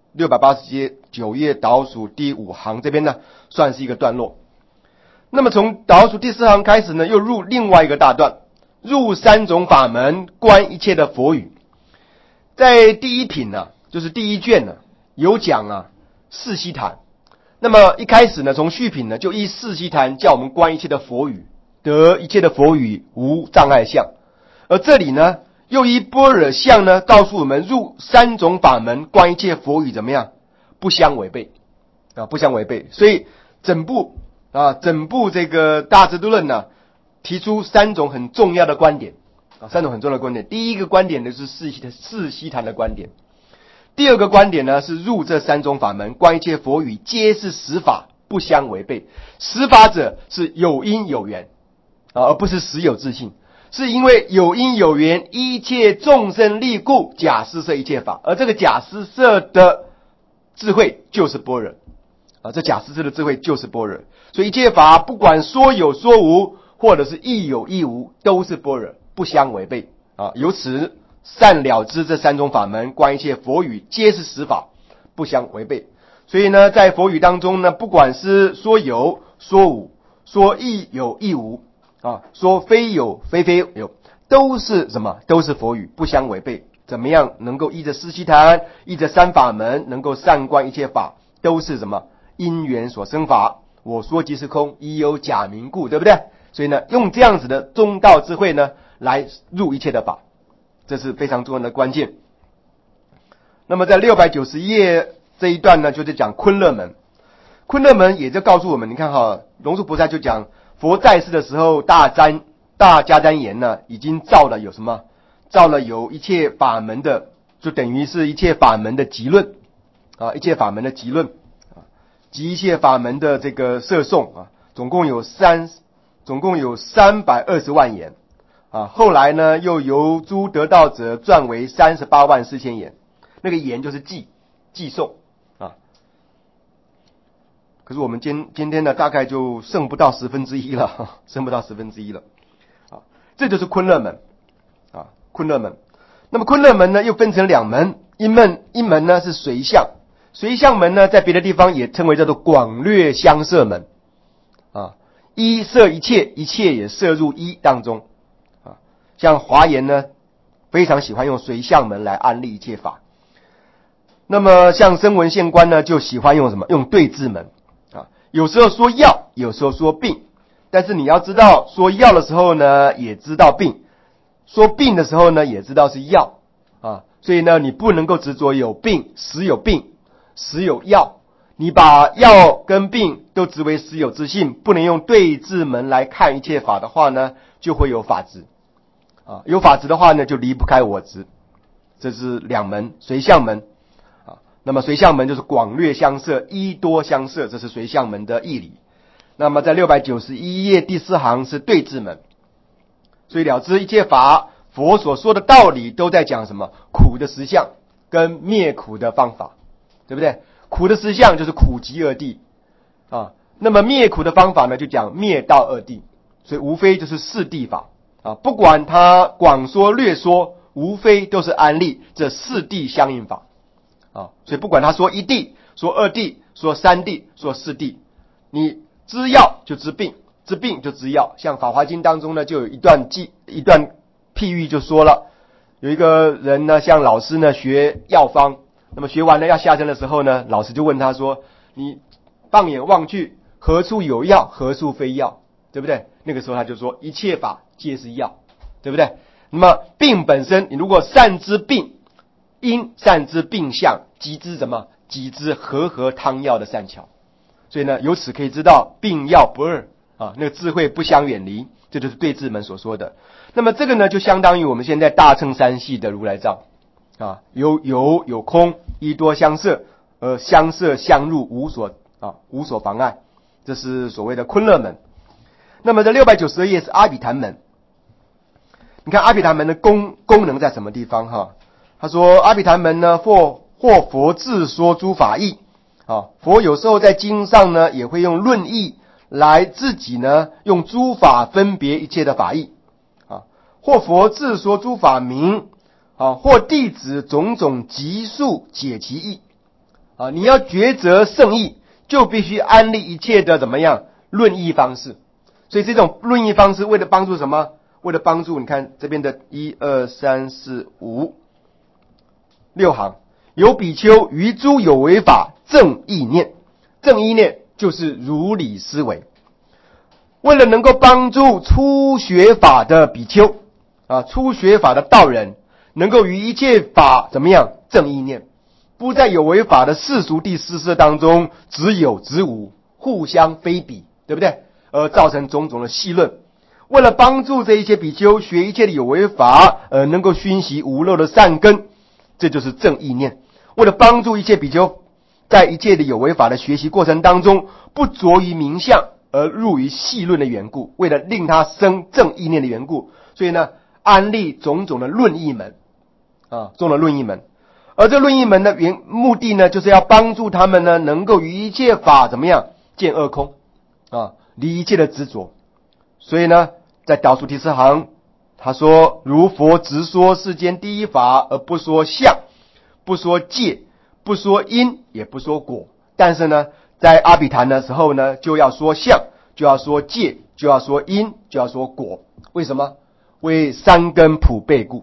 689页倒数第5行这边呢，算是一个段落。那么从倒数第4行开始呢，又入另外一个大段，入三种法门，观一切的佛语。在第一品就是第一卷有讲四悉檀。那么一开始呢，从序品呢，就依四悉檀叫我们观一切的佛语，得一切的佛语无障碍相。而这里呢，又依般若相呢，告诉我们入三种法门，观一切佛语怎么样？不相违背不相违背。所以整部这个大智度论呢，提出三种很重要的观点三种很重要的观点。第一个观点呢是四悉檀的观点。第二个观点呢是入这三种法门，观一切佛语皆是实法，不相违背。实法者是有因有缘而不是实有自性，是因为有因有缘，一切众生力故，假施设一切法。而这个假施设的智慧就是般若这假施设的智慧就是般若。所以一切法不管说有说无，或者是亦有亦无，都是般若，不相违背由此善了知这三种法门，观一切佛语皆是实法，不相违背。所以呢，在佛语当中呢，不管是说有说无，说亦有亦无说非有非有，都是什么？都是佛语，不相违背怎么样能够依着四悉檀，依着三法门，能够善观一切法，都是什么？因缘所生法。我说即是空，亦有假名故，对不对？所以呢，用这样子的中道智慧呢，来入一切的法，这是非常重要的关键。那么在691页这一段呢，就是讲昆勒门。昆勒门也就告诉我们，你看哈，龙树菩萨就讲，佛在世的时候，大迦旃延呢，已经造了有什么？造了有一切法门的，就等于是一切法门的集论啊，一切法门的集论啊，集一切法门的这个摄诵啊，总共有320万言啊。后来呢，又由诸得道者撰为38万4千言，那个言就是记诵啊。可是我们今天呢，大概就剩不到1/10了，剩不到1/10了啊。这就是昆勒门啊，昆勒门。那么昆勒门呢，又分成两门，一门呢是随相，随相门呢，在别的地方也称为叫做广略相摄门啊，一摄一切，一切也摄入一当中啊。像华严呢，非常喜欢用随相门来安立一切法。那么像声闻现观呢，就喜欢用什么？用对治门啊，有时候说药，有时候说病。但是你要知道，说药的时候呢，也知道病；说病的时候呢，也知道是药啊。所以呢，你不能够执着有病，实有病，实有药。你把药跟病都执为实有之性，不能用对治门来看一切法的话呢，就会有法执啊。有法执的话呢，就离不开我执。这是两门，随相门啊。那么随相门就是广略相摄，一多相摄，这是随相门的义理。那么在691页第4行是对治门。所以了知一切法，佛所说的道理都在讲什么？苦的实相跟灭苦的方法，对不对？苦的实相就是苦集二谛啊，那么灭苦的方法呢，就讲灭道二谛。所以无非就是四谛法啊，不管他广说略说，无非都是安立这四谛相应法啊。所以不管他说一谛，说二谛，说三谛，说四谛，你知药就知病，知病就知药。像《法华经》当中呢，就有一段譬喻就说了，有一个人呢，向老师呢学药方，那么学完了要下山的时候呢，老师就问他说：“你放眼望去，何处有药，何处非药？对不对？”那个时候他就说：“一切法皆是药，对不对？”那么病本身，你如果善知病因，善知病相，即知什么？即知和汤药的善巧。所以呢，由此可以知道病药不二啊，那个智慧不相远离，这就是对治门所说的。那么这个呢，就相当于我们现在大乘三系的如来藏啊，有空，一多相摄，相摄相入，无所妨碍，这是所谓的昆勒门。那么在692页是阿毗昙门。你看阿毗昙门的功能在什么地方哈？他说阿毗昙门呢，或佛自说诸法义啊，佛有时候在经上呢，也会用论义来自己呢，用诸法分别一切的法义啊，或佛自说诸法名啊，或弟子种种集数解其义啊。你要抉择圣义，就必须安立一切的怎么样论义方式。所以这种论义方式为了帮助什么？为了帮助你看这边的1、2、3、4、5、6行，有比丘于诸有为法正意念，正意念就是如理思维。为了能够帮助初学法的比丘啊，初学法的道人，能够于一切法怎么样正意念，不在有为法的世俗谛施设当中只有只无，互相非比，对不对？而造成种种的戏论。为了帮助这一些比丘学一切的有为法，能够熏习无漏的善根，这就是正意念。为了帮助一切比丘在一切的有为法的学习过程当中，不着于名相而入于戏论的缘故，为了令他生正意念的缘故，所以呢，安立种种的论义门啊，种的论义门。而这论义门的目的呢，就是要帮助他们呢，能够于一切法怎么样见二空啊，离一切的执着。所以呢，在倒数第4行，他说：“如佛直说世间第一法，而不说相，不说界，不说因，也不说果。但是呢，在阿毗昙的时候呢，就要说相，就要说界，就要说因，就要说果。为什么？为三根普被故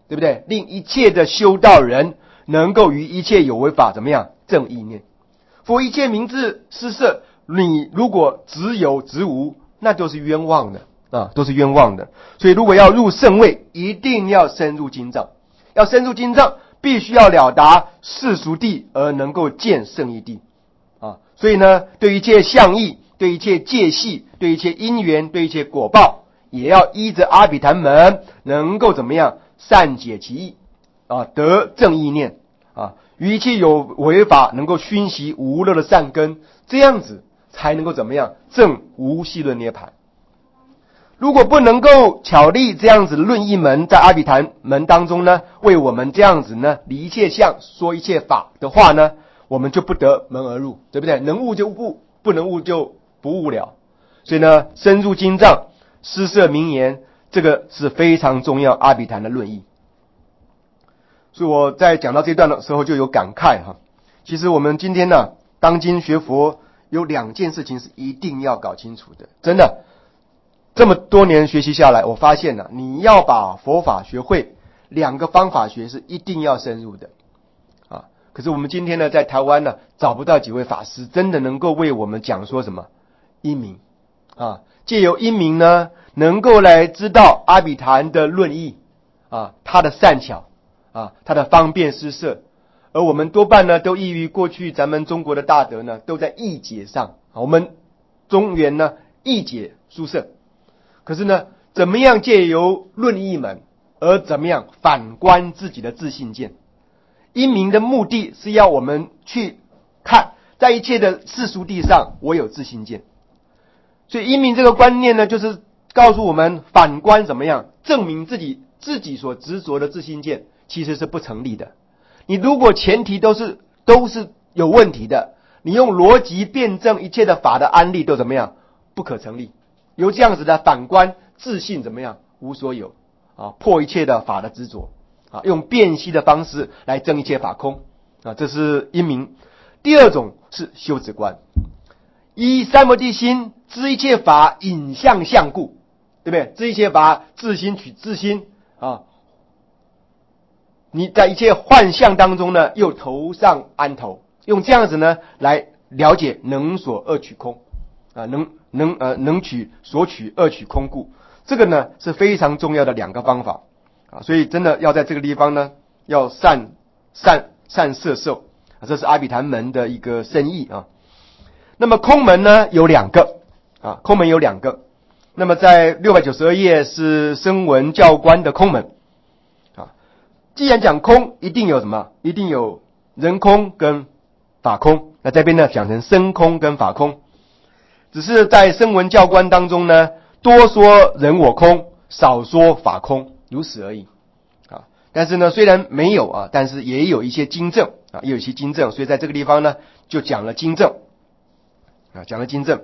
对不对？令一切的修道人能够于一切有为法怎么样？正意念。佛一切明智施设，你如果只有执无，那都是冤枉的啊，都是冤枉的。所以如果要入圣位，一定要深入经藏。要深入经藏，必须要了达世俗谛，而能够见圣义谛啊。所以呢，对一切相义，对一切界系，对一切因缘，对一切果报，也要依着阿毗昙门，能够怎么样善解其意啊，得正意念啊，于一切有为法能够熏习无漏的善根，这样子才能够怎么样证无系论涅槃。如果不能够巧立这样子论一门，在阿毗昙门当中呢，为我们这样子呢离一切相说一切法的话呢，我们就不得门而入，对不对？能悟就悟，不能悟就不悟了。所以呢，深入经藏，施设名言，这个是非常重要阿毗昙的论义。所以我在讲到这段的时候就有感慨哈。其实我们今天呢，当今学佛有2件事情是一定要搞清楚的，真的。这么多年学习下来，我发现了，你要把佛法学会，2个方法学是一定要深入的啊。可是我们今天呢，在台湾呢，找不到几位法师真的能够为我们讲说什么因明啊，借由因明呢，能够来知道阿毗昙的论义啊，它的善巧啊，它的方便施设。而我们多半呢，都依于过去咱们中国的大德呢，都在义解上，我们中原呢义解殊胜。可是呢，怎么样借由论义门，而怎么样反观自己的自性见？因明的目的是要我们去看，在一切的世俗谛上，我有自性见。所以因明这个观念呢，就是告诉我们反观怎么样证明自己所执着的自性见其实是不成立的。你如果前提都是有问题的，你用逻辑辩证一切的法的安立都怎么样不可成立。由这样子的反观自性怎么样无所有啊，破一切的法的执着啊，用辨析的方式来证一切法空啊，这是因明。第2种是修止观，依三摩地心知一切法引相相故，对不对？知一切法自心取自心啊，你在一切幻象当中呢，又头上安头，用这样子呢来了解能所二取空啊，能取所取二取空故，这个呢是非常重要的2个方法啊，所以真的要在这个地方呢，要善摄受啊，这是阿毗昙门的一个深意啊。那么空门呢有2个啊，空门有2个。那么在692页是声闻教观的空门啊。既然讲空，一定有什么？一定有人空跟法空。那这边呢讲成身空跟法空。只是在声闻教观当中呢，多说人我空，少说法空，如此而已啊。但是呢，虽然没有啊，但是也有一些经证啊，也有一些经证，所以在这个地方呢，就讲了经证啊，讲了经证。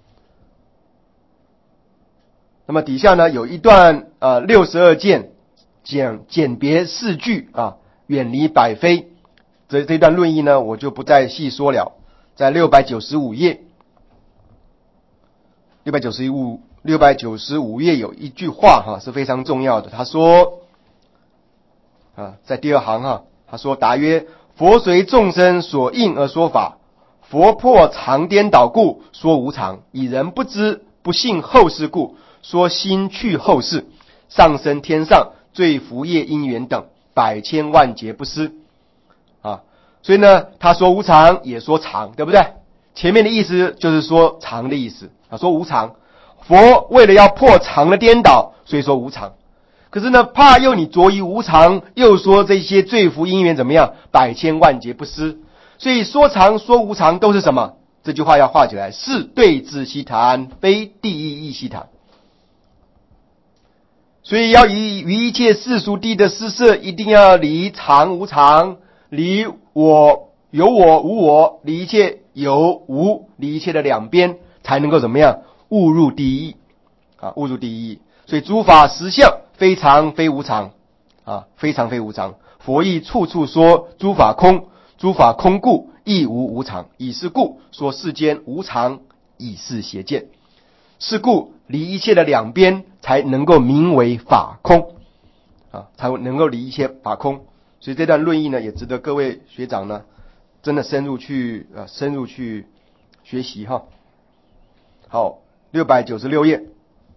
那么底下呢有一段62件简别4句啊，远离百非。这段论义呢，我就不再细说了，在695页。695页有一句话哈是非常重要的，他说啊，在第2行哈，他说答曰：佛随众生所应而说法，佛破常颠倒故说无常，以人不知不信后世故说心去后世，上升天上罪福业因缘等百千万劫不失啊。所以呢，他说无常也说常，对不对？前面的意思就是说常的意思啊，说无常。佛为了要破常的颠倒，所以说无常。可是呢，怕又你着于无常，又说这些罪福因缘怎么样，百千万劫不失。所以说常说无常都是什么？这句话要画起来，是对治悉谈，非第一义悉谈。所以要于一切世俗谛的施设，一定要离常无常，离我有我无我，离一切有无，离一切的2边，才能够怎么样悟入第一义啊，悟入第一义。所以诸法实相非常非无常啊，非常非无常。佛亦处处说诸法空，诸法空故亦无常，以是故说世间无常，以是邪见。是故离一切的2边，才能够名为法空才能够离一切法空。所以这段论义呢，也值得各位学长呢，真的深入去学习哈。好，696页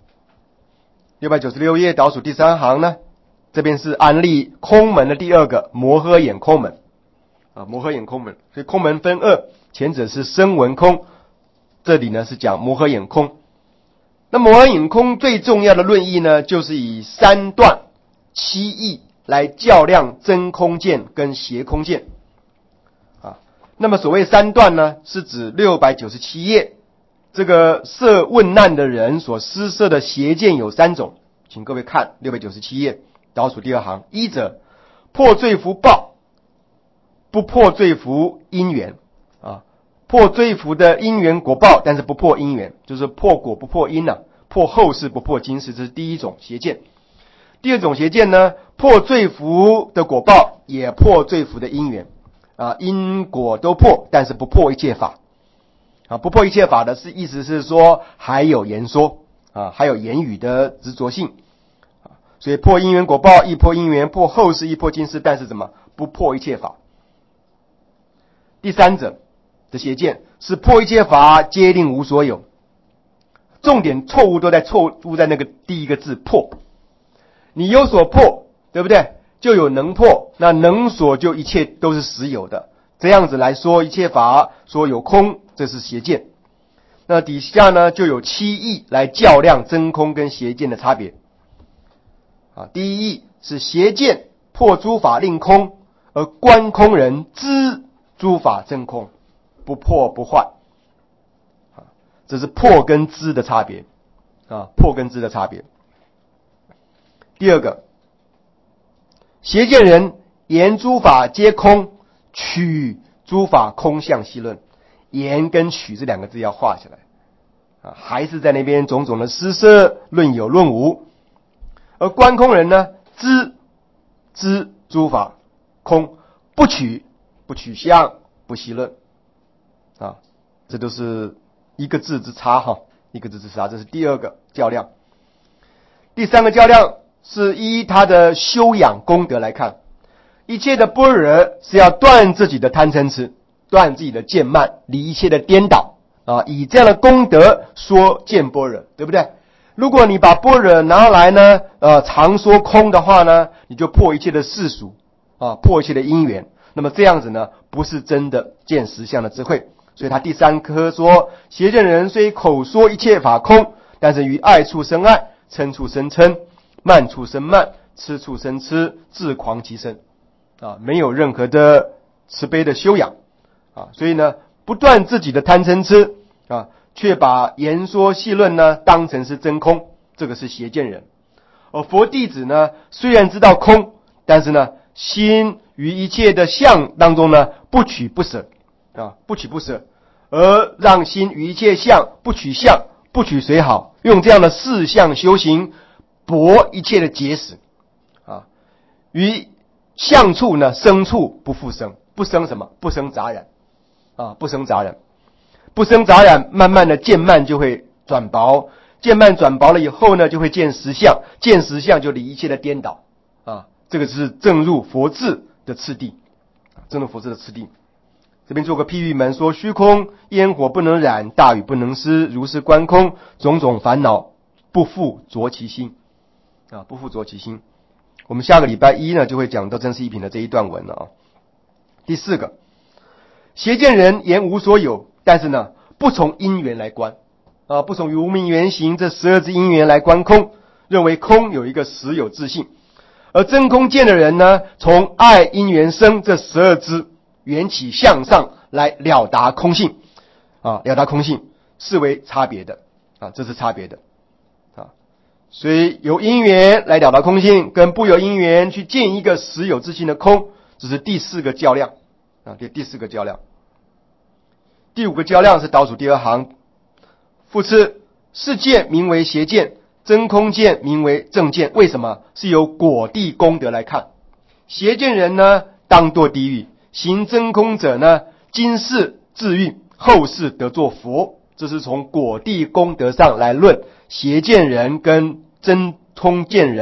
，696页倒数第3行呢，这边是安立空门的第2个摩诃眼空门摩诃眼空门。所以空门分2，前者是声闻空，这里呢是讲摩诃眼空。那摩诃眼空最重要的论义呢，就是以3段7义来较量真空见跟邪空见那么所谓3段呢，是指697页这个设问难的人所施设的邪见有3种，请各位看697页倒数第2行。一者破罪福报，不破罪福因缘破罪福的因缘果报，但是不破因缘，就是破果不破因破后世不破今世，这是第一种邪见。第2种邪见呢，破罪福的果报，也破罪福的因缘因果都破，但是不破一切法不破一切法的意思是说还有言说还有言语的执着性所以破因缘果报，亦破因缘，破后世，亦破今世，但是怎么不破一切法。第3者的邪见是破一切法，皆令无所有。重点错误都在那个第一个字破。你有所破，对不对？就有能破，那能所就一切都是实有的。这样子来说，一切法说有空，这是邪见。那底下呢就有7义来较量真空跟邪见的差别第一义是邪见破诸法令空，而观空人知诸法真空，不破不坏这是破跟知的差别破跟知的差别。第2个，邪见人言诸法皆空，取诸法空相细论。言跟取这2个字要画起来还是在那边种种的施设，论有论无。而观空人呢，知诸法空，不取相，不细论这都是一个字之差一个字之差，这是第2个较量。第3个较量是依他的修养功德来看，一切的般若是要断自己的贪嗔痴，断自己的见慢，离一切的颠倒以这样的功德说见般若，对不对？如果你把般若拿来呢常说空的话呢，你就破一切的世俗破一切的因缘，那么这样子呢不是真的见实相的智慧。所以他第3科说，邪见人虽口说一切法空，但是于爱处生爱，嗔处生嗔，慢处生慢，痴处生痴，自狂其身没有任何的慈悲的修养所以呢不断自己的贪嗔痴却把言说细论呢当成是真空，这个是邪见人。而佛弟子呢虽然知道空，但是呢心于一切的相当中呢不取不舍不取不舍，而让心于一切相不取相，不取随好，用这样的4相修行博一切的结使于相处呢生处不复生，不生什么？不生杂染不生杂染，不生杂染，慢慢的见慢就会转薄，见慢转薄了以后呢，就会见实相，见实相就离一切的颠倒这个是正入佛智的次第，正入佛智的次第。这边做个譬喻门说，虚空烟火不能染，大雨不能湿，如是观空，种种烦恼不复着其心不复着其心。我们下个礼拜1呢就会讲到真实一品的这一段文了第4个，邪见人言无所有，但是呢不从因缘来观不从于无明缘行这12支因缘来观空，认为空有一个实有自性。而真空见的人呢，从爱因缘生这12支缘起向上来了达空性了达空性是为差别的这是差别的所以有因缘来了达空性，跟不由因缘去见一个实有自性的空，这是第4个较量第4个较量。第5个较量是倒数第2行，复次是见名为邪见，真空见名为正见。为什么？是由果地功德来看，邪见人呢当堕地狱，行真空者呢今世自运，后世得作佛。这是从果地功德上来论邪见人跟真空见人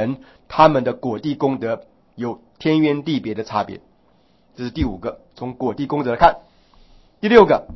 他们的果地功德有天渊地别的差别。这是第5个，从果地功德来看。第六个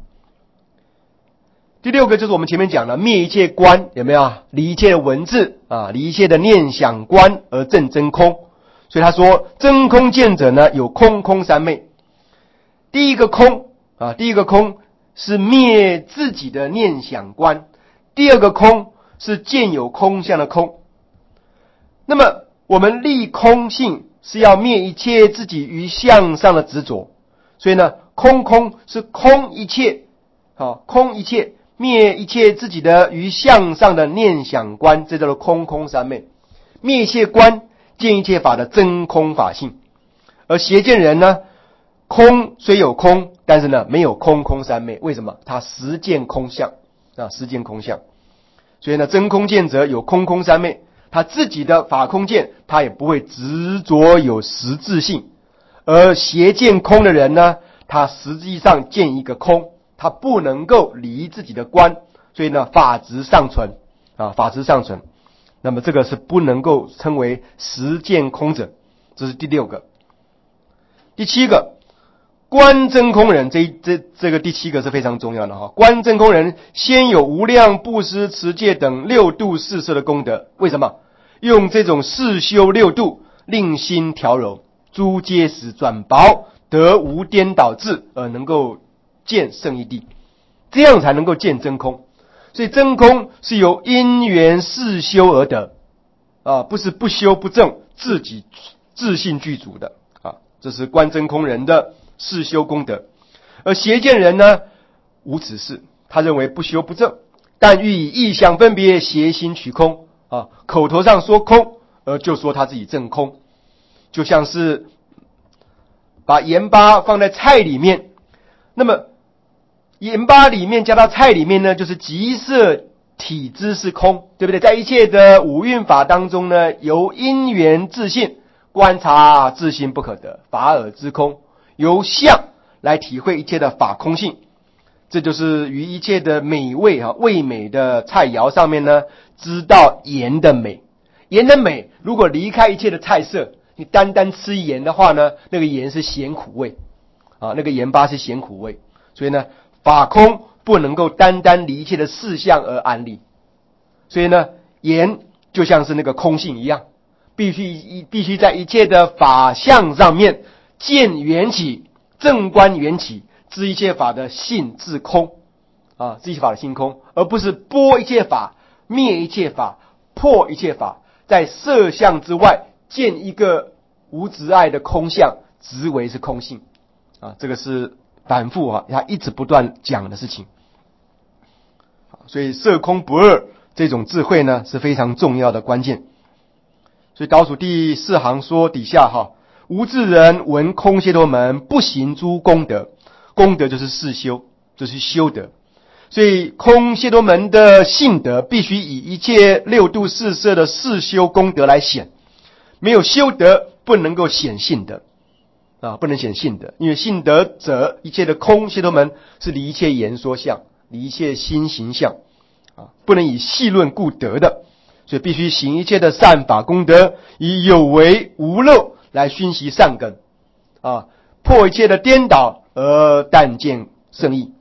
就是我们前面讲的灭一切观，有没有？离一切的文字啊，离一切的念想观而证真空。所以他说真空见者呢，有空空三昧。第一个空是灭自己的念想观，第二个空是见有空相的空。那么我们立空性是要灭一切自己于相上的执着，所以呢，空是空一切，空一切，灭一切自己的于相上的念想观，这叫做空空三昧。灭一切观，见一切法的真空法性。而邪见人呢，空虽有空，但是呢没有空空三昧。为什么？他实见空相实见空相。所以呢，真空见者有空空三昧，他自己的法空见，他也不会执着有实质性。而邪见空的人呢，他实际上见一个空，他不能够离自己的观，所以呢法执尚存法执尚存。那么这个是不能够称为实见空者。这是第6个。第7个，观真空人，这个第7个是非常重要的观真空人先有无量布施持戒等6度四摄的功德。为什么？用这种四修6度，令心调柔，诸结实转薄，得无颠倒智，而能够见胜义谛，这样才能够见真空。所以真空是由因缘四修而得不是不修不正，自己自信具足的这是观真空人的四修功德。而邪见人呢，无此事，他认为不修不正，但欲以意象分别邪心取空口头上说空，而就说他自己证空。就像是把盐巴放在菜里面，那么盐巴里面加到菜里面呢，就是即色体知是空，对不对？在一切的五蕴法当中呢，由因缘自性观察自性不可得，法尔知空，由相来体会一切的法空性。这就是于一切的美味味美的菜肴上面呢，知道盐的美。盐的美如果离开一切的菜色，你单单吃盐的话呢，那个盐是咸苦味那个盐巴是咸苦味。所以呢，法空不能够单单离一切的事相而安立。所以呢，盐就像是那个空性一样，必须在一切的法相上面见缘起，正观缘起，知一切法的性自空知一切法的性空，而不是拨一切法，灭一切法，破一切法，在色相之外见一个无执爱的空相，执为是空性这个是反复他一直不断讲的事情。所以色空不二这种智慧呢，是非常重要的关键。所以倒数第4行说底下无智人闻空解脱门，不行诸功德。功德就是四修，就是修德。所以空解脱门的性德必须以一切6度四摄的四修功德来显，没有修德不能够显性德不能显性德。因为性德者，一切的空解脱门是离一切言说相，离一切心行相不能以细论故得的。所以必须行一切的善法功德，以有为无漏来熏习善根破一切的颠倒而但见胜义。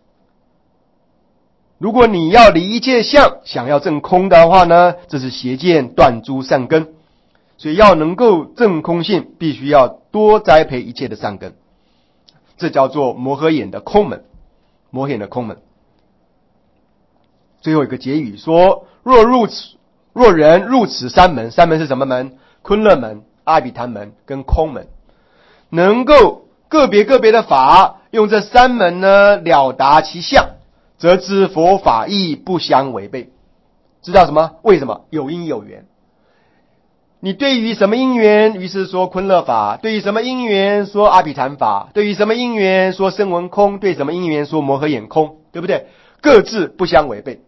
如果你要离一切相，想要证空的话呢，这是邪见断诸善根。所以要能够证空性，必须要多栽培一切的善根，这叫做摩诃眼的空门。摩诃眼的空门。最后一个结语说，若人入此三门，三门是什么门？昆勒门、阿毗昙门跟空门，能够个别的法用这三门呢了达其相，则知佛法义不相违背。知道什么？为什么？有因有缘。你对于什么因缘，于是说昆勒法；对于什么因缘说阿毗昙法；对于什么因缘说声闻空；对什么因缘说摩诃眼空，对不对？各自不相违背。